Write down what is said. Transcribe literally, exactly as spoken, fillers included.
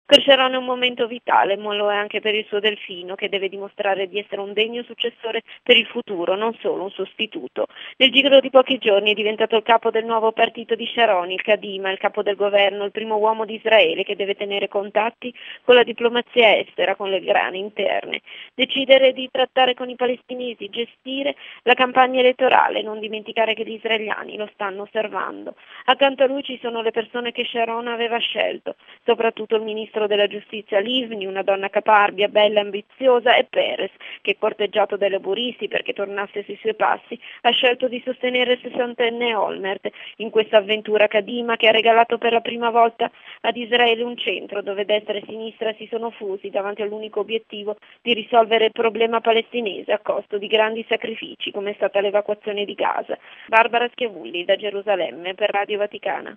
Per Sharon è un momento vitale, ma lo è anche per il suo delfino, che deve dimostrare di essere un degno successore per il futuro, non solo un sostituto. Nel giro di pochi giorni è diventato il capo del nuovo partito di Sharon, il Kadima, il capo del governo, il primo uomo di Israele che deve tenere contatti con la diplomazia estera, con le grane interne, decidere di trattare con i palestinesi, gestire la campagna elettorale, non dimenticare che gli israeliani lo stanno osservando. Accanto a lui ci sono le persone che Sharon aveva scelto, soprattutto il ministro della giustizia Livni, una donna caparbia, bella, ambiziosa, e Peres, che corteggiato dai laburisti perché tornasse sui suoi passi, ha scelto di sostenere il sessantenne Olmert in questa avventura Kadima che ha regalato per la prima volta ad Israele un centro dove destra e sinistra si sono fusi davanti all'unico obiettivo di risolvere il problema palestinese a costo di grandi sacrifici, come è stata l'evacuazione di Gaza. Barbara Schiavulli da Gerusalemme per Radio Vaticana.